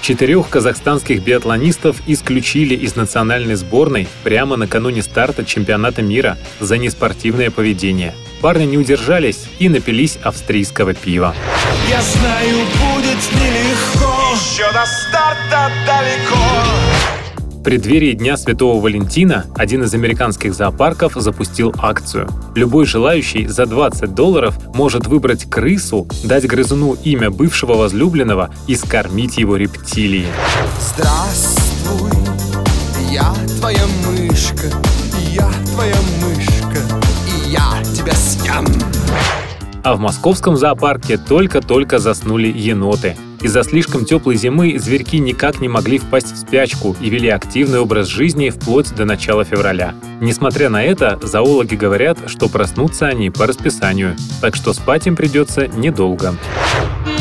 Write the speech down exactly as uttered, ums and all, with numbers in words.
Четырех казахстанских биатлонистов исключили из национальной сборной прямо накануне старта чемпионата мира за неспортивное поведение. Парни не удержались и напились австрийского пива. Я знаю, будет нелегко, еще до старта далеко. В преддверии Дня Святого Валентина один из американских зоопарков запустил акцию. Любой желающий за двадцать долларов может выбрать крысу, дать грызуну имя бывшего возлюбленного и скормить его рептилии. Здравствуй, я твоя мышка, я твоя мышка, и я тебя съем. А в московском зоопарке только-только заснули еноты. Из-за слишком теплой зимы зверьки никак не могли впасть в спячку и вели активный образ жизни вплоть до начала февраля. Несмотря на это, зоологи говорят, что проснутся они по расписанию, так что спать им придется недолго.